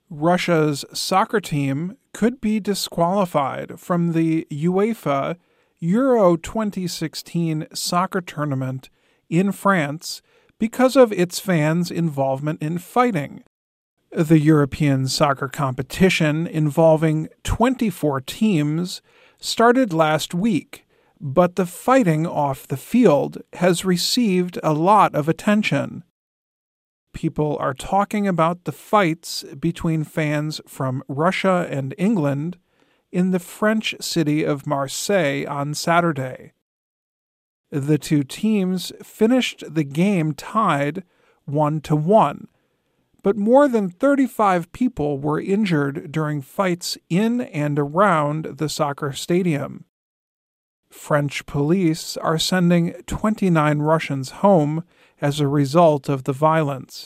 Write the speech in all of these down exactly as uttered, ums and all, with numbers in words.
Russia's soccer team could be disqualified from the UEFA Euro twenty sixteen soccer tournament in France because of its fans' involvement in fighting. The European soccer competition, involving twenty-four teams, started last week, but the fighting off the field has received a lot of attention. People are talking about the fights between fans from Russia and England in the French city of Marseille on Saturday. The two teams finished the game tied one to one, but more than thirty-five people were injured during fights in and around the soccer stadium. French police are sending twenty-nine Russians home as a result of the violence.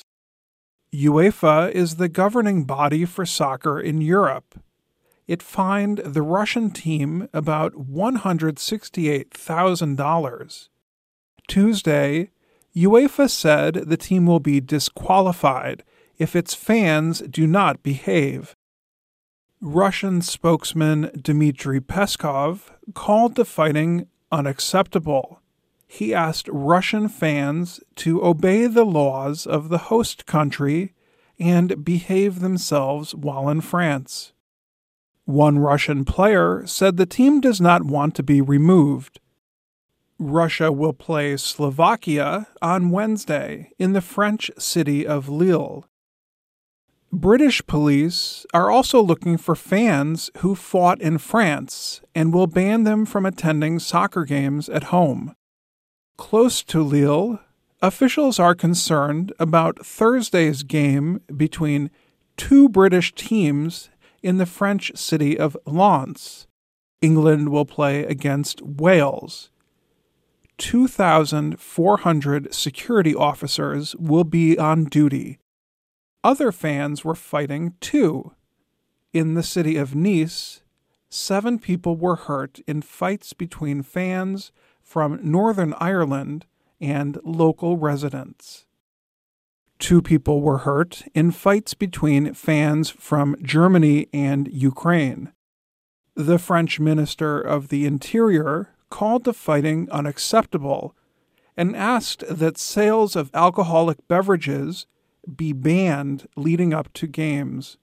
UEFA is the governing body for soccer in Europe. It fined the Russian team about one hundred sixty-eight thousand dollars. Tuesday, UEFA said the team will be disqualified if its fans do not behave. Russian spokesman Dmitry Peskov called the fighting unacceptable. He asked Russian fans to obey the laws of the host country and behave themselves while in France. One Russian player said the team does not want to be removed. Russia will play Slovakia on Wednesday in the French city of Lille. British police are also looking for fans who fought in France and will ban them from attending soccer games at home. Close to Lille, officials are concerned about Thursday's game between two British teams in the French city of Lens. England will play against Wales. two thousand four hundred security officers will be on duty. Other fans were fighting too. In the city of Nice, seven people were hurt in fights between fans from Northern Ireland and local residents. Two people were hurt in fights between fans from Germany and Ukraine. The French Minister of the Interior called the fighting unacceptable and asked that sales of alcoholic beverages be banned leading up to games.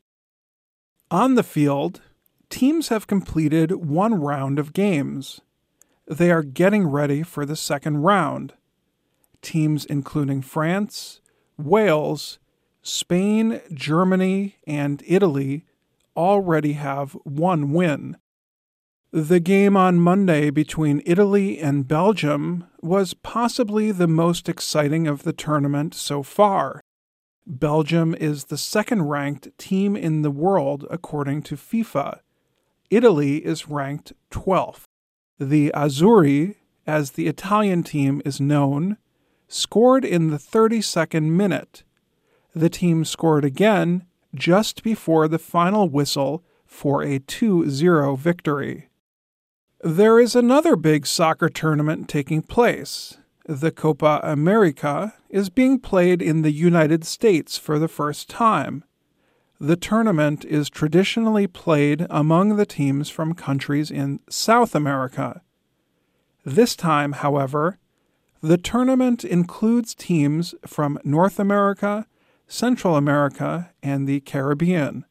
On the field, teams have completed one round of games. They are getting ready for the second round. Teams including France, Wales, Spain, Germany, and Italy already have one win. The game on Monday between Italy and Belgium was possibly the most exciting of the tournament so far. Belgium is the second-ranked team in the world according to FIFA. Italy is ranked twelfth. The Azzurri, as the Italian team is known, scored in the thirty-second minute. The team scored again just before the final whistle for a two zero victory. There is another big soccer tournament taking place. The Copa America is being played in the United States for the first time. The tournament is traditionally played among the teams from countries in South America. This time, however, the tournament includes teams from North America, Central America, and the Caribbean.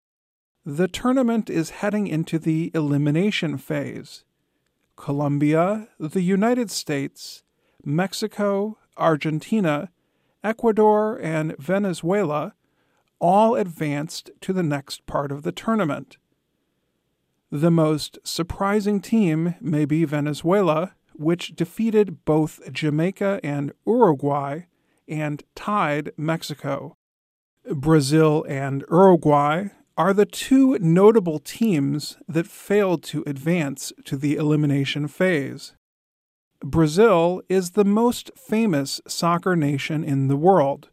The tournament is heading into the elimination phase. Colombia, the United States, Mexico, Argentina, Ecuador, and Venezuela all advanced to the next part of the tournament. The most surprising team may be Venezuela, which defeated both Jamaica and Uruguay and tied Mexico. Brazil and Uruguay are the two notable teams that failed to advance to the elimination phase. Brazil is the most famous soccer nation in the world.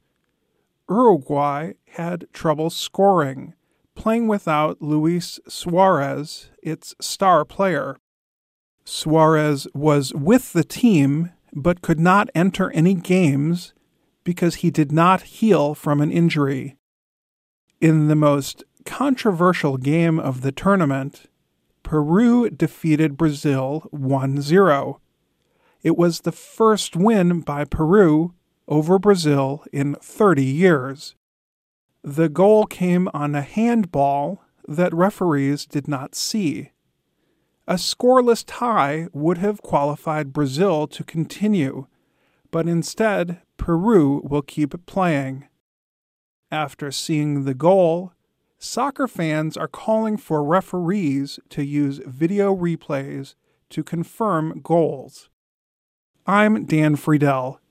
Uruguay had trouble scoring, playing without Luis Suarez, its star player. Suarez was with the team but could not enter any games because he did not heal from an injury. In the most controversial game of the tournament, Peru defeated Brazil one zero. It was the first win by Peru over Brazil in thirty years. The goal came on a handball that referees did not see. A scoreless tie would have qualified Brazil to continue, but instead Peru will keep playing. After seeing the goal, soccer fans are calling for referees to use video replays to confirm goals. I'm Dan Friedel.